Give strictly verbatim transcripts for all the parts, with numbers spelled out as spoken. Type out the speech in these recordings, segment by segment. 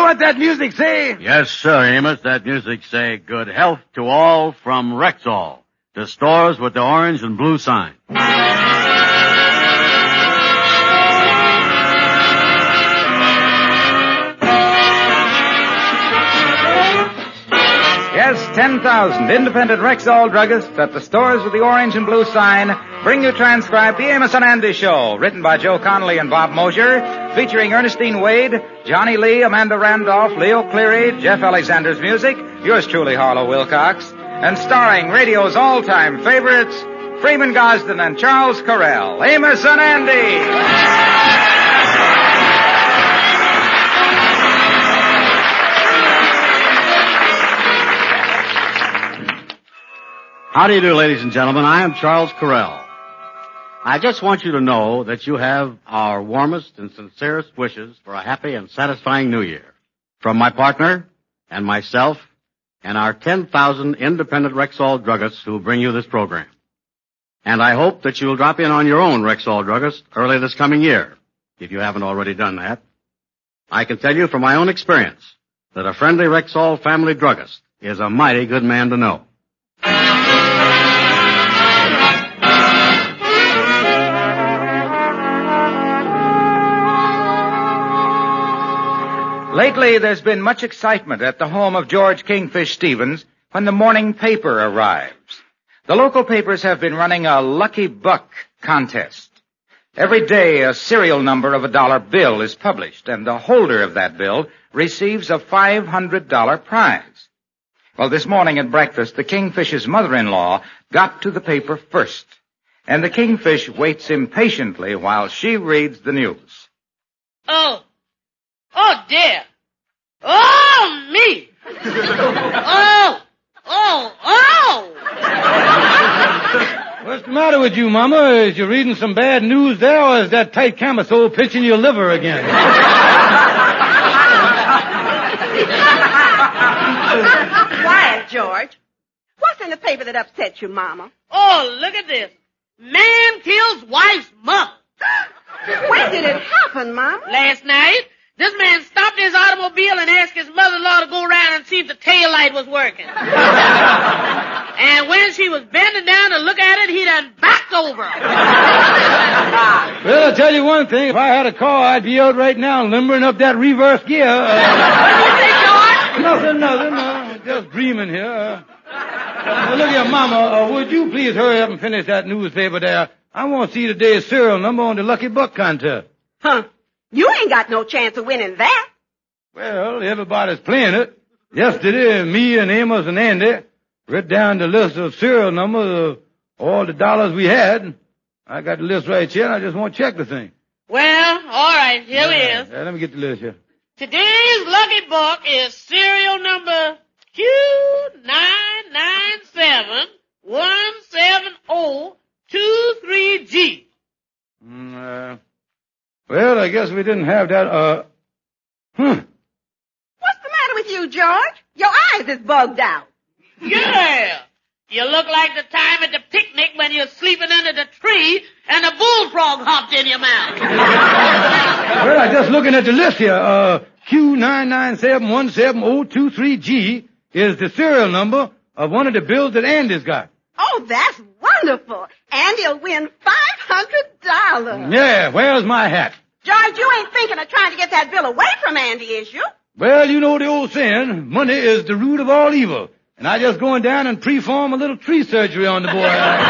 what that music say? Yes, sir, Amos. That music say good health to all from Rexall. To stores with the orange and blue sign. Yes, ten thousand independent Rexall druggists at the stores with the orange and blue sign bring you transcribed The Amos and Andy Show, written by Joe Connolly and Bob Mosier, featuring Ernestine Wade, Johnny Lee, Amanda Randolph, Leo Cleary, Jeff Alexander's music, yours truly, Harlow Wilcox, and starring radio's all-time favorites, Freeman Gosden and Charles Correll. Amos and Andy! How do you do, ladies and gentlemen? I am Charles Correll. I just want you to know that you have our warmest and sincerest wishes for a happy and satisfying New Year. From my partner and myself and our ten thousand independent Rexall druggists who bring you this program. And I hope that you'll drop in on your own Rexall druggist early this coming year, if you haven't already done that. I can tell you from my own experience that a friendly Rexall family druggist is a mighty good man to know. Lately, there's been much excitement at the home of George Kingfish Stevens when the morning paper arrives. The local papers have been running a lucky buck contest. Every day, a serial number of a dollar bill is published, and the holder of that bill receives a five hundred dollars prize. Well, this morning at breakfast, the Kingfish's mother-in-law got to the paper first, and the Kingfish waits impatiently while she reads the news. Oh. Oh, dear. Oh, me. Oh, oh, oh. What's the matter with you, Mama? Is you reading some bad news there, or is that tight camisole pinching your liver again? Quiet, George. What's in the paper that upsets you, Mama? Oh, look at this. Man kills wife's mother. When did it happen, Mama? Last night. This man stopped his automobile and asked his mother-in-law to go around and see if the tail light was working. And when she was bending down to look at it, he done backed over her. Well, I'll tell you one thing. If I had a car, I'd be out right now limbering up that reverse gear. Uh, what did you say, George? Nothing, nothing. Uh, just dreaming here. Uh, uh, look here, Mama. Uh, would you please hurry up and finish that newspaper there? I want to see today's serial number on the Lucky Buck contest. Huh. You ain't got no chance of winning that. Well, everybody's playing it. Yesterday, me and Amos and Andy read down the list of serial numbers of all the dollars we had. I got the list right here, and I just want to check the thing. Well, all right, here yeah, it is. Yeah, let me get the list here. Today's lucky buck is serial number Q nine nine seven one seven zero two three G. Mm, uh... Well, I guess we didn't have that, uh, hmm. What's the matter with you, George? Your eyes is bugged out. Yeah. You look like the time at the picnic when you're sleeping under the tree and a bullfrog hopped in your mouth. Well, I'm just looking at the list here. Uh, Q nine nine seven one seven zero two three G is the serial number of one of the bills that Andy's got. Oh, that's wonderful. Andy'll win five hundred dollars. Yeah, where's my hat? George, you ain't thinking of trying to get that bill away from Andy, is you? Well, you know the old saying, money is the root of all evil. And I just going down and perform a little tree surgery on the boy.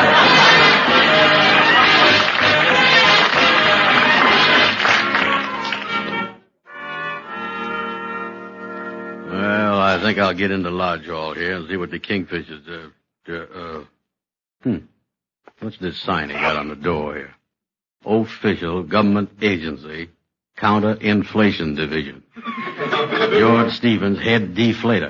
Well, I think I'll get into Lodge Hall here and see what the Kingfishers, uh, uh, uh, hmm. What's this sign he got on the door here? Official Government Agency, Counter-Inflation Division. George Stevens, Head Deflator.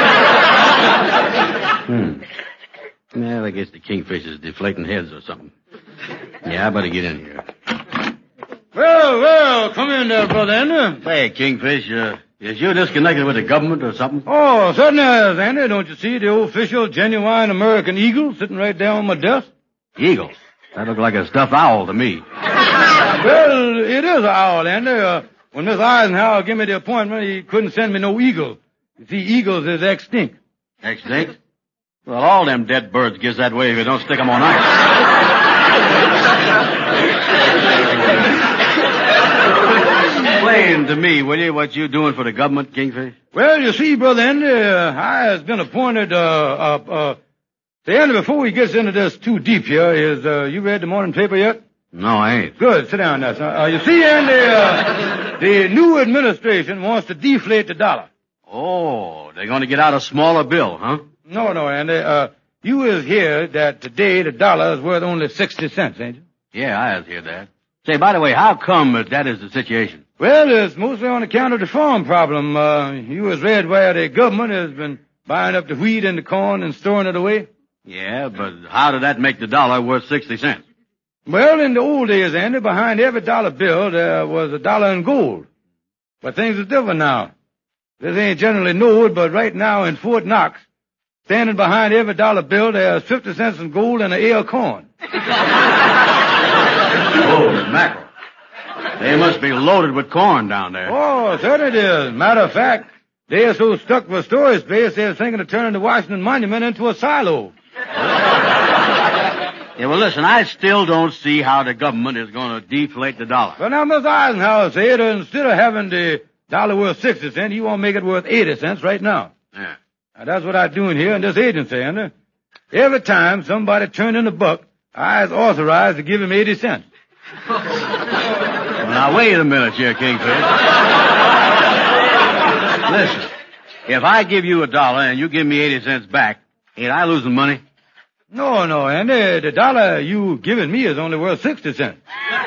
Hmm. Well, I guess the Kingfisher's deflating heads or something. Yeah, I better get in here. Well, well, come in there, brother Andy. Hey, Kingfish, uh, is you disconnected with the government or something? Oh, certainly is, Andy. Don't you see the official, genuine American eagle sitting right there on my desk? Eagle? That looked like a stuffed owl to me. Well, it is an owl, Andy. Uh, when Mister Eisenhower gave me the appointment, he couldn't send me no eagle. You see, eagles is extinct. Extinct? Well, all them dead birds gets that way if you don't stick 'em on ice. Explain to me, will you, what you doing for the government, Kingfish? Well, you see, Brother Andy, uh, I has been appointed, uh, uh, uh, the Andy, before he gets into this too deep here, is, uh, you read the morning paper yet? No, I ain't. Good, sit down now, son. Uh, you see, Andy, uh, the new administration wants to deflate the dollar. Oh, they're going to get out a smaller bill, huh? No, no, Andy, uh, you is here that today the dollar is worth only sixty cents, ain't you? Yeah, I has heard that. Say, by the way, how come that, that is the situation? Well, it's mostly on account of the farm problem. Uh, you has read where the government has been buying up the wheat and the corn and storing it away. Yeah, but how did that make the dollar worth sixty cents? Well, in the old days, Andy, behind every dollar bill there was a dollar in gold. But things are different now. This ain't generally known, but right now in Fort Knox, standing behind every dollar bill, there's fifty cents in gold and an ear of corn. Oh, mackerel. They must be loaded with corn down there. Oh, certainly it is. Matter of fact, they are so stuck with storage space, they're thinking of turning the Washington Monument into a silo. Yeah, well, listen, I still don't see how the government is going to deflate the dollar. Well, now, Mister Eisenhower said instead of having the dollar worth sixty cents, he won't make it worth eighty cents right now. Yeah. Now, that's what I'm doing here in this agency, Andy. Every time somebody turned in a buck, I was authorized to give him eighty cents. Well, now, wait a minute here, Kingfish. Listen, if I give you a dollar and you give me eighty cents back, ain't I losing money? No, no, Andy. The dollar you giving me is only worth sixty cents.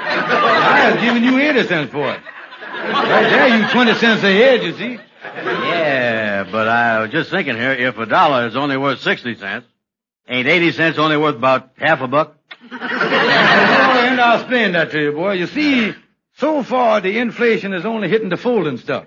I was giving you eighty cents for it. Right there, you twenty cents ahead, you see. Yeah, but I was just thinking here, if a dollar is only worth sixty cents, ain't eighty cents only worth about half a buck? Oh, and I'll explain that to you, boy. You see, so far the inflation is only hitting the folding stuff.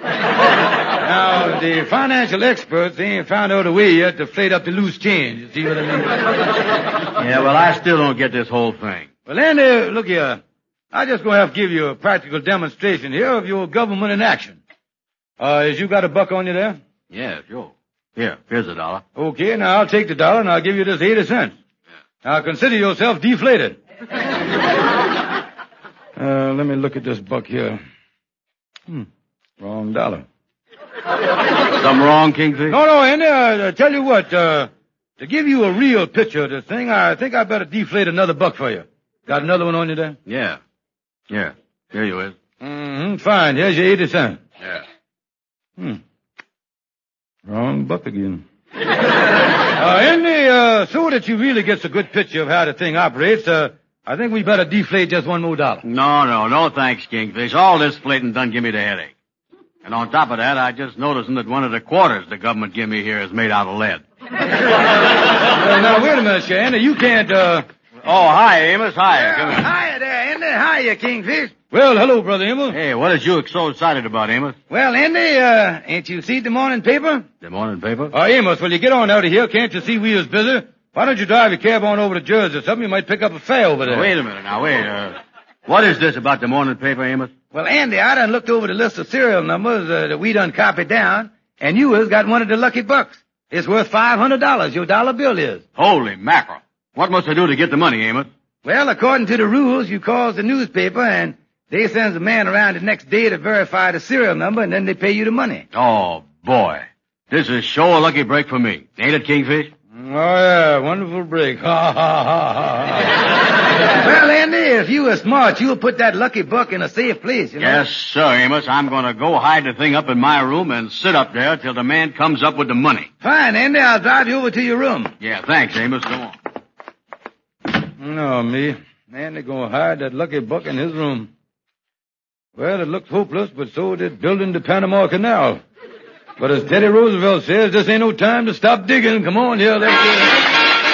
Now, the financial experts, they ain't found out a way yet to inflate up the loose change. You see what I mean? Yeah, well, I still don't get this whole thing. Well, Andy, look here. I just gonna have to give you a practical demonstration here of your government in action. Uh, is you got a buck on you there? Yeah, sure. Here, here's a dollar. Okay, now I'll take the dollar and I'll give you this eighty cents. Now consider yourself deflated. uh, let me look at this buck here. Hmm, wrong dollar. Something wrong, Kingfish? No, no, Andy, uh, I tell you what, uh, to give you a real picture of this thing, I think I better deflate another buck for you. Got another one on you there? Yeah. Yeah. Here you is. Mm-hmm, fine. Here's your eighty cents. Yeah. Hmm. Wrong buck again. uh, Andy, uh, so that you really get a good picture of how the thing operates, uh, I think we better deflate just one more dollar. No, no, no thanks, Kingfish. All this flating done give me the headache. And on top of that, I just noticed that one of the quarters the government give me here is made out of lead. uh, now, wait a minute, Andy. You can't, uh... Oh, hi, Amos. Hi. Come here. Hiya there, Andy. Hiya, Kingfish. Well, hello, Brother Amos. Hey, what is you so excited about, Amos? Well, Andy, uh, ain't you seen the morning paper? The morning paper? Uh, Amos, will you get on out of here? Can't you see we is busy? Why don't you drive your cab on over to Jersey or something? You might pick up a fare over there. Oh, wait a minute now, wait. Uh, what is this about the morning paper, Amos? Well, Andy, I done looked over the list of serial numbers uh, that we done copied down, and you has got one of the lucky bucks. It's worth five hundred dollars, your dollar bill is. Holy mackerel. What must I do to get the money, Amos? Well, according to the rules, you calls the newspaper, and they sends a man around the next day to verify the serial number, and then they pay you the money. Oh, boy. This is sure a lucky break for me. Ain't it, Kingfish? Oh, yeah, wonderful break. Ha, ha, ha, ha. Well, Andy, if you were smart, you'll put that lucky buck in a safe place, you know. Yes, sir, Amos. I'm going to go hide the thing up in my room and sit up there till the man comes up with the money. Fine, Andy. I'll drive you over to your room. Yeah, thanks, Amos. Go on. No, me. Andy gonna hide that lucky buck in his room. Well, it looks hopeless, but so did building the Panama Canal. But as Teddy Roosevelt says, this ain't no time to stop digging. Come on here, let's get it.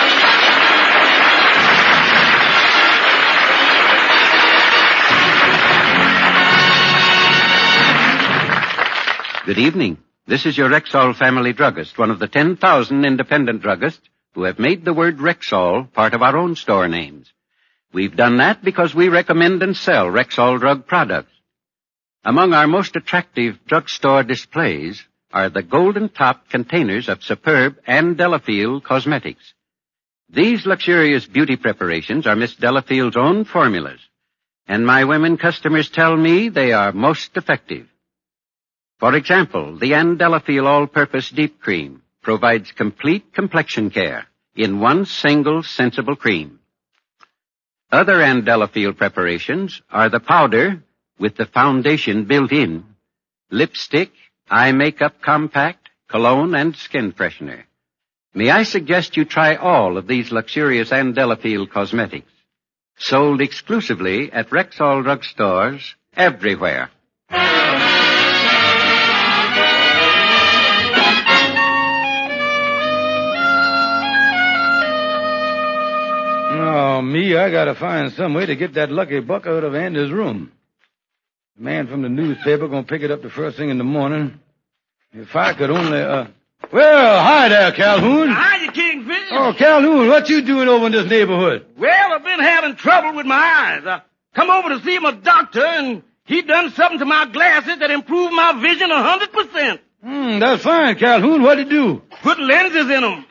Good evening. This is your Rexall family druggist, one of the ten thousand independent druggists who have made the word Rexall part of our own store names. We've done that because we recommend and sell Rexall drug products. Among our most attractive drugstore displays are the golden top containers of superb Ann Delafield cosmetics. These luxurious beauty preparations are Miss Delafield's own formulas, and my women customers tell me they are most effective. For example, the Ann Delafield All-Purpose Deep Cream provides complete complexion care in one single sensible cream. Other Ann Delafield preparations are the powder with the foundation built in, lipstick, eye makeup compact, cologne, and skin freshener. May I suggest you try all of these luxurious Ann Delafield cosmetics, sold exclusively at Rexall drugstores everywhere. Oh, me, I gotta find some way to get that lucky buck out of Andy's room. The man from the newspaper gonna pick it up the first thing in the morning. If I could only, uh... Well, hi there, Calhoun. Hiya, Kingfish. Oh, Calhoun, what you doing over in this neighborhood? Well, I've been having trouble with my eyes. I come over to see my doctor, and he done something to my glasses that improved my vision a hundred percent. Hmm, that's fine, Calhoun. What'd he do? Put lenses in them.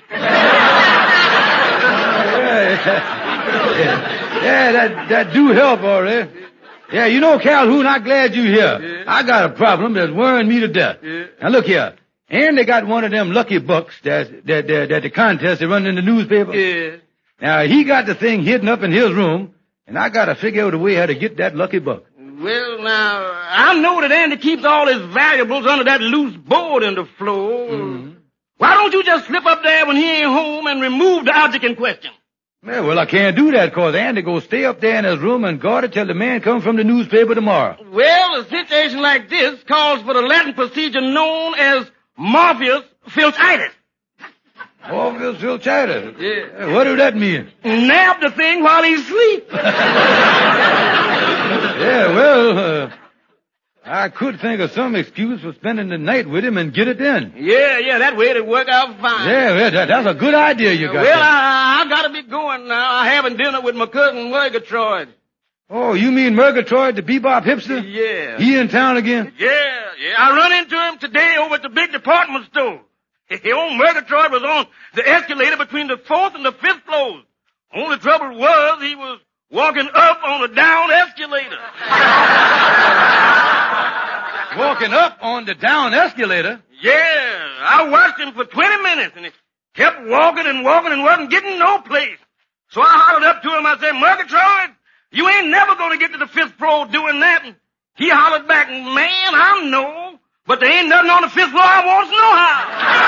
yeah, yeah, that, that do help, all right. Yeah, you know, Calhoun, I'm glad you're here. Yeah. I got a problem that's worrying me to death. Yeah. Now, look here. And they got one of them lucky bucks that, that, that, that the contest they run in the newspaper. Yeah. Now, he got the thing hidden up in his room, and I got to figure out a way how to get that lucky buck. Well, now, I know that Andy keeps all his valuables under that loose board in the floor. Mm-hmm. Why don't you just slip up there when he ain't home and remove the object in question? Yeah, well, I can't do that, cause Andy go stay up there in his room and guard it till the man comes from the newspaper tomorrow. Well, a situation like this calls for the Latin procedure known as Morpheus Filchitis. Morpheus Filchitis? Yeah. What do that mean? Nab the thing while he's asleep. Yeah, well, uh, I could think of some excuse for spending the night with him and get it in. Yeah, yeah, that way it'd work out fine. Yeah, yeah that, that's a good idea you got. Well, there. I, I gotta be going now. I'm having dinner with my cousin Murgatroyd. Oh, you mean Murgatroyd, the bebop hipster? Yeah. He in town again? Yeah, yeah. I run into him today over at the big department store. Old Murgatroyd was on the escalator between the fourth and the fifth floors. Only trouble was he was walking up on a down escalator. Walking up on the down escalator? Yeah. I watched him for twenty minutes, and he kept walking and walking and wasn't getting no place. So I hollered up to him. I said, Murgatroyd, you ain't never going to get to the fifth floor doing that. And he hollered back, man, I know, but there ain't nothing on the fifth floor I wants no how.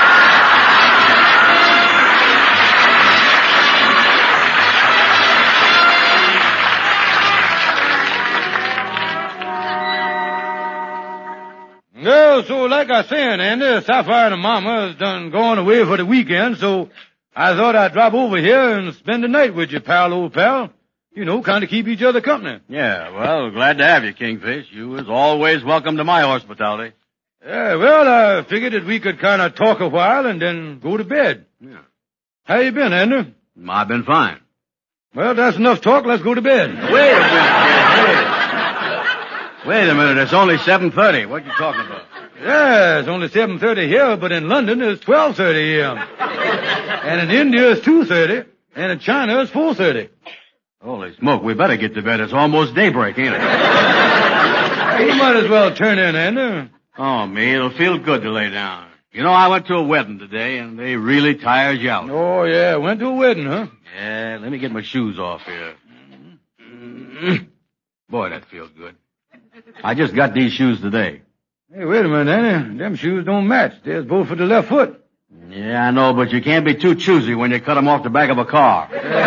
Well, so like I said, Andy, Sapphire and her mama has done gone away for the weekend, so I thought I'd drop over here and spend the night with you, pal, old pal. You know, kind of keep each other company. Yeah, well, glad to have you, Kingfish. You was always welcome to my hospitality. Yeah, well, I figured that we could kind of talk a while and then go to bed. Yeah. How you been, Andy? I've been fine. Well, that's enough talk. Let's go to bed. Wait a minute. Wait a minute. It's only seven thirty. What you talking about? Yeah, it's only seven thirty here, but in London it's twelve thirty a m And in India it's two thirty, and in China it's four thirty. Holy smoke, we better get to bed. It's almost daybreak, ain't it? You might as well turn in, Andy. Oh, me, it'll feel good to lay down. You know, I went to a wedding today, and they really tires you out. Oh, yeah, went to a wedding, huh? Yeah, let me get my shoes off here. Boy, that feels good. I just got these shoes today. Hey, wait a minute, Andy. Them shoes don't match. They're both for the left foot. Yeah, I know, but you can't be too choosy when you cut them off the back of a car.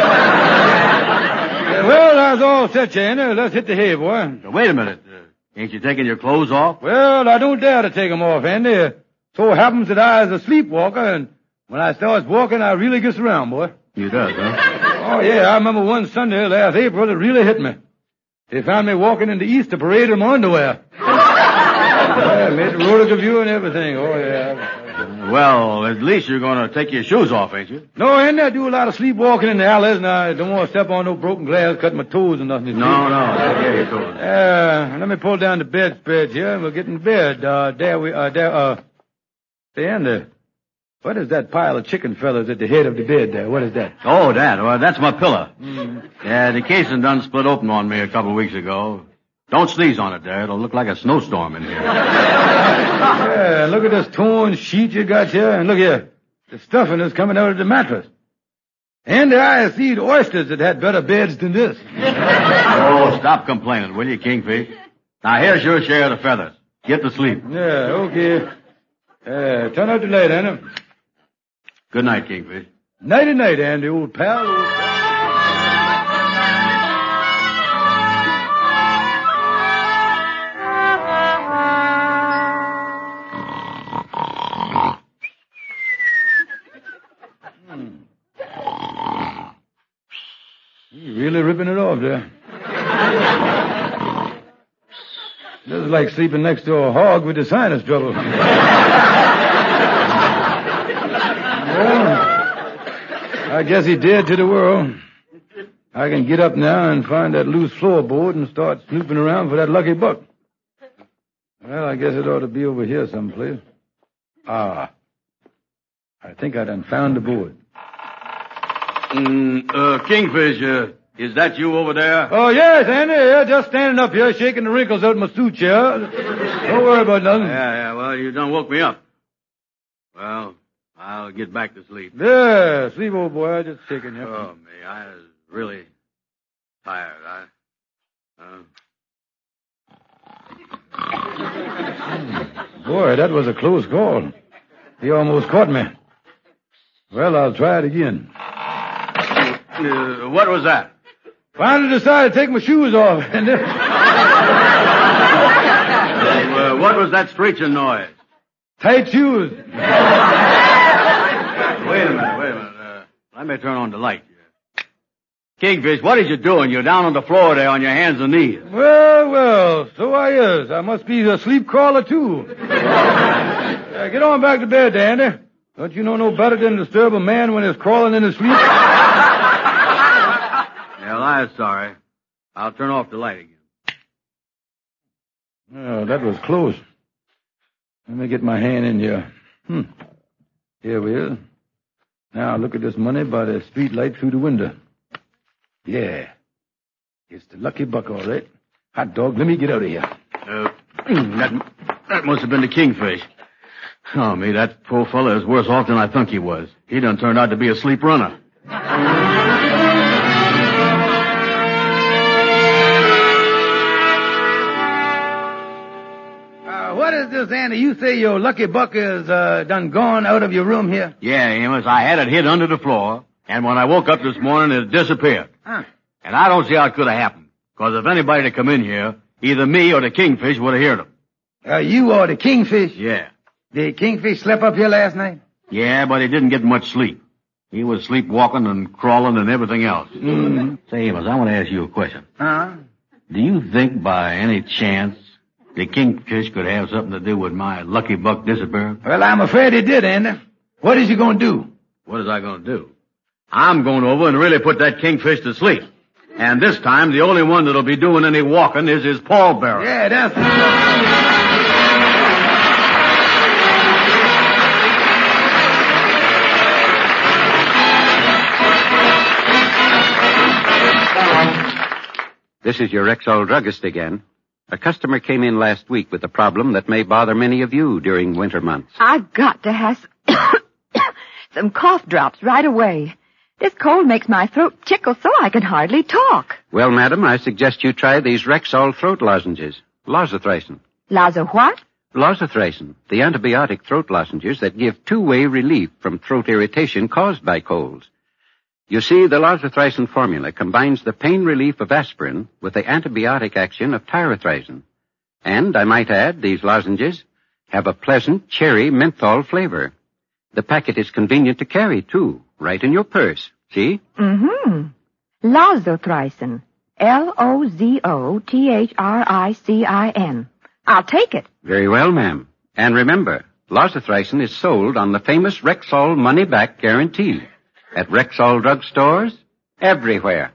Yeah, well, that's all set, Andy. Let's hit the hay, boy. Now, wait a minute. Uh, ain't you taking your clothes off? Well, I don't dare to take them off, Andy. So happens that I is a sleepwalker, and when I starts walking, I really gets around, boy. You does, huh? Oh, yeah, I remember one Sunday last April, it really hit me. They found me walking in the Easter parade in my underwear. Yeah, made the Rhoda Review and everything. Oh, yeah. Well, at least you're going to take your shoes off, ain't you? No, Andy, I do a lot of sleepwalking in the alleys, and I don't want to step on no broken glass, cut my toes or nothing. No, no, take care of your toes. Uh, let me pull down the bedspread here, and we'll get in bed. Uh, there we, uh, there, uh, say, Andy, what is that pile of chicken feathers at the head of the bed there? What is that? Oh, that. Well, that's my pillow. Mm. Yeah, the casing done split open on me a couple of weeks ago. Don't sneeze on it there. It'll look like a snowstorm in here. Yeah, look at this torn sheet you got here, and look here. The stuffing is coming out of the mattress. And I see oysters that had better beds than this. Oh, stop complaining, will you, Kingfish? Now, here's your share of the feathers. Get to sleep. Yeah, okay. Uh, turn out the light, Andy. Good night, Kingfish. Nighty night, Andy, old pal. Old pal. Really ripping it off there. This is like sleeping next to a hog with the sinus trouble. Well, I guess he did to the world. I can get up now and find that loose floorboard and start snooping around for that lucky buck. Well, I guess it ought to be over here someplace. Ah. I think I done found the board. Mm, uh, Kingfish, uh, is that you over there? Oh, yes, Andy. Yeah, just standing up here, shaking the wrinkles out of my suit here. Don't worry about nothing. Yeah, yeah, well, you done woke me up. Well, I'll get back to sleep. Yeah, sleep, old boy. I'm just shaking you. Oh, me, I was really tired. I, uh... Boy, that was a close call. He almost caught me. Well, I'll try it again. Uh, what was that? Finally decided to take my shoes off. And then... uh, what was that screeching noise? Tight shoes. Wait a minute, wait a minute. Uh, let me turn on the light. Kingfish, what is you doing? You're down on the floor there on your hands and knees. Well, well, so I is. I must be a sleep crawler, too. uh, get on back to bed, Andy. Don't you know no better than to disturb a man when he's crawling in his sleep? Well, I'm sorry. I'll turn off the light again. Oh, that was close. Let me get my hand in here. Hmm. Here we are. Now look at this money by the street light through the window. Yeah. It's the lucky buck, all right. Hot dog, let me get out of here. Uh, that, that must have been the Kingfish. Oh, me, that poor fella is worse off than I think he was. He done turned out to be a sleep runner. Uh, what is this, Andy? You say your lucky buck is uh, done gone out of your room here? Yeah, Amos, I had it hid under the floor, and when I woke up this morning, it disappeared. Huh. And I don't see how it could have happened, because if anybody had come in here, either me or the Kingfish would have heard him. Uh, you or the Kingfish? Yeah. The Kingfish slept up here last night? Yeah, but he didn't get much sleep. He was sleepwalking and crawling and everything else. Mm-hmm. Say, Amos, I want to ask you a question. Huh? Do you think by any chance the Kingfish could have something to do with my lucky buck disappearing? Well, I'm afraid he did, Andy. What is he going to do? What is I going to do? I'm going over and really put that Kingfish to sleep. And this time, the only one that'll be doing any walking is his pallbearer. Yeah, that's... This is your Rexall druggist again. A customer came in last week with a problem that may bother many of you during winter months. I've got to have some cough drops right away. This cold makes my throat tickle so I can hardly talk. Well, madam, I suggest you try these Rexall throat lozenges. Lozathracin. Laza what? Lozathracin, the antibiotic throat lozenges that give two-way relief from throat irritation caused by colds. You see, the Lozathracin formula combines the pain relief of aspirin with the antibiotic action of tyrothracin. And, I might add, these lozenges have a pleasant cherry menthol flavor. The packet is convenient to carry, too, right in your purse. See? Mm-hmm. Lozothricin. L O Z O T H R I C I N. I'll take it. Very well, ma'am. And remember, Losothricin is sold on the famous Rexall money-back guarantee at Rexall drugstores everywhere.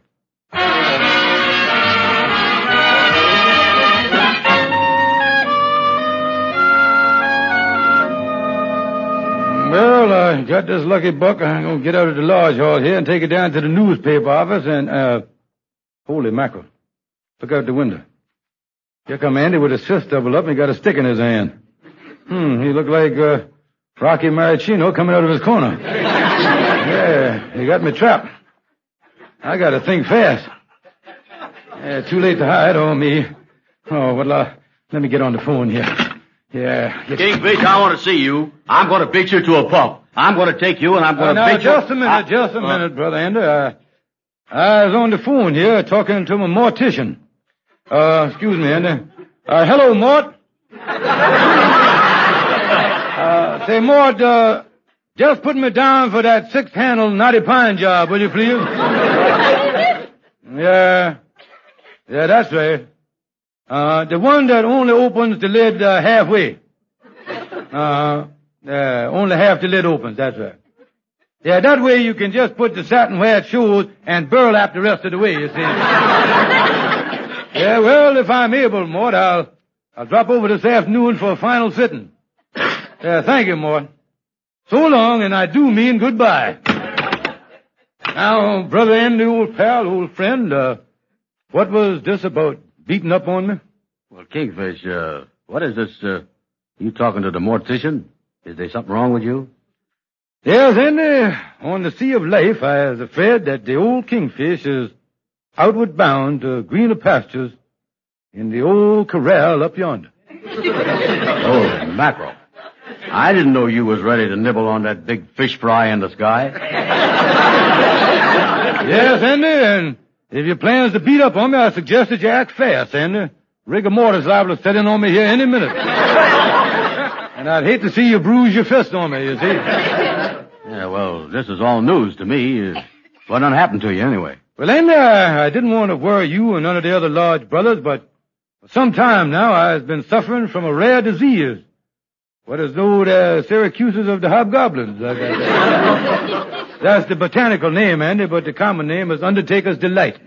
Well, I got this lucky buck. I'm going to get out of the lodge hall here and take it down to the newspaper office and, uh, holy mackerel. Look out the window. Here come Andy with his fist doubled up and he got a stick in his hand. Hmm, he looked like, uh, Rocky Maricino coming out of his corner. Yeah, he got me trapped. I gotta think fast. Yeah, too late to hide, oh me. Oh, well, uh, let me get on the phone here. Yeah. Get... Kingfish, I want to see you. I'm going to beat you to a pulp. I'm going to take you and I'm going to uh, beat you... Now, just a minute, I... just a minute, uh... Brother Andy. I, I was on the phone here talking to my mortician. Uh, excuse me, Andy. Uh, hello, Mort. uh, say, Mort, uh, just put me down for that six-handle knotty pine job, will you please? Yeah. Yeah, that's right. Uh, the one that only opens the lid uh, halfway. Uh, uh, only half the lid opens, that's right. Yeah, that way you can just put the satin where it shows and burlap the rest of the way, you see. Yeah, well, if I'm able, Mort, I'll, I'll drop over this afternoon for a final sitting. Yeah, thank you, Mort. So long, and I do mean goodbye. Now, Brother Andy, old pal, old friend, uh, what was this about beating up on me? Well, Kingfish, uh, what is this, uh, you talking to the mortician? Is there something wrong with you? Yes, Andy, on the sea of life, I was afraid that the old Kingfish is outward bound to greener pastures in the old corral up yonder. Oh, mackerel. I didn't know you was ready to nibble on that big fish fry in the sky. Yes, Andy, and if your plans to beat up on me, I suggest that you act fast, Andy. Rigor mortis liable to set in on me here any minute. And I'd hate to see you bruise your fist on me, you see. Yeah, well, this is all news to me. What done happened to you anyway? Well, Andy, I, I didn't want to worry you and none of the other Lodge brothers, but for some time now I've been suffering from a rare disease. What is known as Syracuses of the Hobgoblins. That's the botanical name, Andy, but the common name is Undertaker's Delight.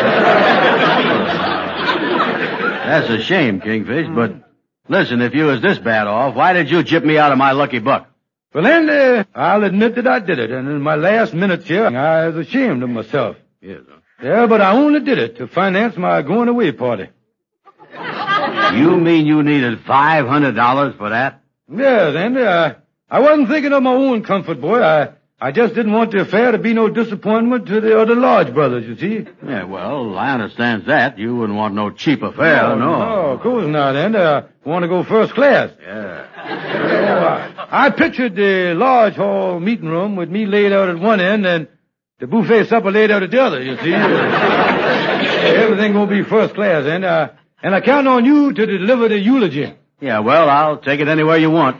That's a shame, Kingfish, but listen, if you was this bad off, why did you chip me out of my lucky buck? Well, Andy, I'll admit that I did it, and in my last minutes here, I was ashamed of myself. Yes, sir. Yeah, but I only did it to finance my going-away party. You mean you needed five hundred dollars for that? Yes, Andy, I, I wasn't thinking of my own comfort, boy. I, I just didn't want the affair to be no disappointment to the other Lodge brothers, you see. Yeah, well, I understand that. You wouldn't want no cheap affair, no. No, no of course not, Andy. I want to go first class. Yeah. Oh, I, I pictured the Lodge Hall meeting room with me laid out at one end and the buffet supper laid out at the other, you see. Everything gonna be first class, Andy. I, and I count on you to deliver the eulogy. Yeah, well, I'll take it anywhere you want.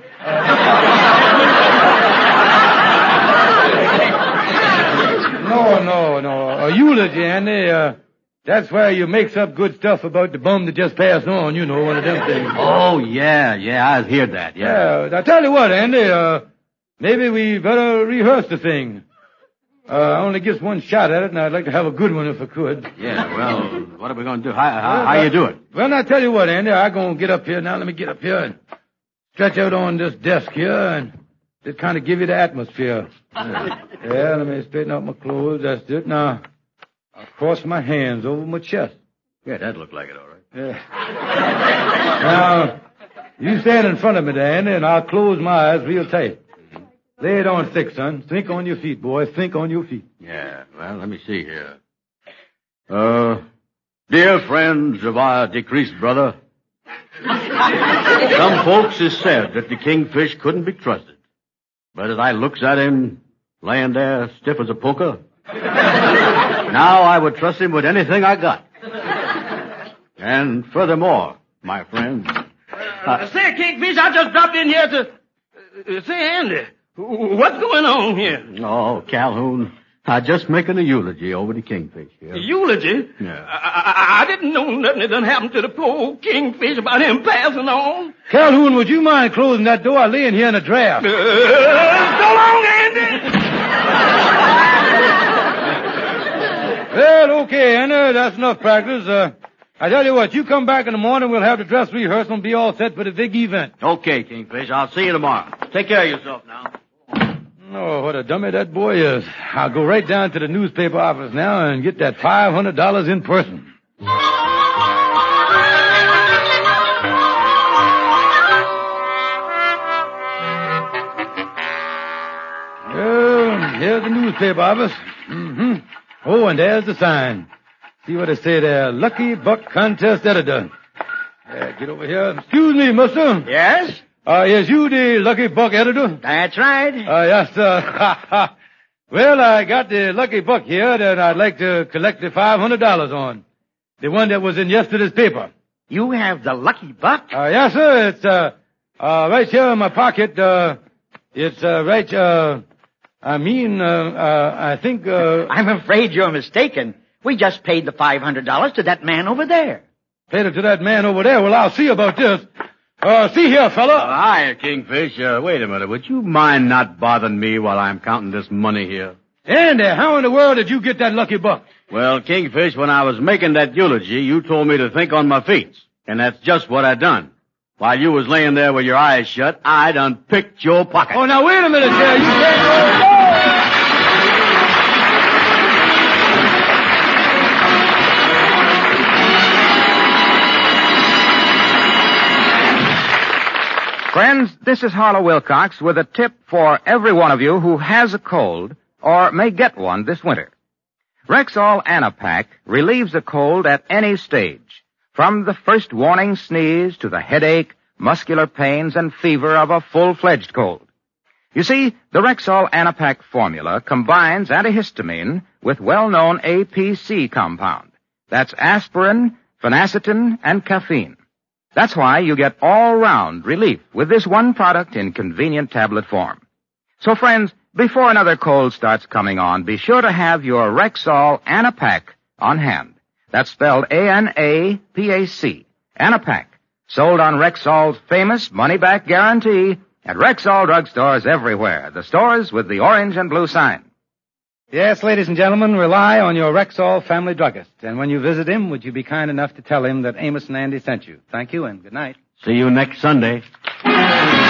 No, no, no. A eulogy, Andy, uh, that's where you makes up good stuff about the bum that just passed on, you know, one of them things. Oh, yeah, yeah, I've heard that, yeah. Yeah, I tell you what, Andy, uh, maybe we better rehearse the thing. Uh, I only get one shot at it, and I'd like to have a good one if I could. Yeah, well, what are we going to do? How, how, well, how you do it? Well, I tell you what, Andy, I'm going to get up here. Now, let me get up here and stretch out on this desk here and just kind of give you the atmosphere. Yeah, yeah, let me straighten out my clothes. That's it. Now, I'll cross my hands over my chest. Yeah, that looked like it, all right. Yeah. Now, you stand in front of me there, Andy, and I'll close my eyes real tight. Lay it on thick, son. Think on your feet, boy. Think on your feet. Yeah, well, let me see here. Uh, dear friends of our decreased brother, some folks has said that the Kingfish couldn't be trusted. But as I looks at him, laying there stiff as a poker, now I would trust him with anything I got. And furthermore, my friends... Uh, say, Kingfish, I just dropped in here to... Uh, say, Andy... What's going on here? Oh, Calhoun, I just making a eulogy over the Kingfish here. Eulogy? Yeah. I, I, I didn't know nothing that done happened to the poor old Kingfish about him passing on. Calhoun, would you mind closing that door? I'm laying here in a draft. Uh, so long, Andy. Well, okay, Anna, that's enough practice. Uh, I tell you what, you come back in the morning, we'll have the dress rehearsal and be all set for the big event. Okay, Kingfish. I'll see you tomorrow. Take care of yourself now. Oh, what a dummy that boy is. I'll go right down to the newspaper office now and get that five hundred dollars in person. Well, here's the newspaper office. Mm-hmm. Oh, and there's the sign. See what it say there. Lucky Buck Contest Editor. Yeah, get over here. Excuse me, mister. Yes? Uh, is you the Lucky Buck editor? That's right. Uh, yes, sir. Well, I got the Lucky Buck here that I'd like to collect the five hundred dollars on. The one that was in yesterday's paper. You have the Lucky Buck? Uh, yes, sir. It's, uh, uh, right here in my pocket. Uh, it's, uh, right, uh, I mean, uh, uh, I think, uh... I'm afraid you're mistaken. We just paid the five hundred dollars to that man over there. Paid it to that man over there? Well, I'll see about this. Uh, see here, fella. Uh, hiya, Kingfish. Uh, wait a minute. Would you mind not bothering me while I'm counting this money here? Andy, how in the world did you get that Lucky Buck? Well, Kingfish, when I was making that eulogy, you told me to think on my feet. And that's just what I done. While you was laying there with your eyes shut, I done picked your pocket. Oh, now wait a minute, sir. You can't go. Friends, this is Harlow Wilcox with a tip for every one of you who has a cold or may get one this winter. Rexall Anapac relieves a cold at any stage, from the first warning sneeze to the headache, muscular pains, and fever of a full-fledged cold. You see, the Rexall Anapac formula combines antihistamine with well-known A P C compound. That's aspirin, phenacetin, and caffeine. That's why you get all-round relief with this one product in convenient tablet form. So, friends, before another cold starts coming on, be sure to have your Rexall Anapac on hand. That's spelled A N A P A C, Anapac, sold on Rexall's famous money-back guarantee at Rexall drugstores everywhere, the stores with the orange and blue sign. Yes, ladies and gentlemen, rely on your Rexall family druggist. And when you visit him, would you be kind enough to tell him that Amos and Andy sent you? Thank you and good night. See you next Sunday.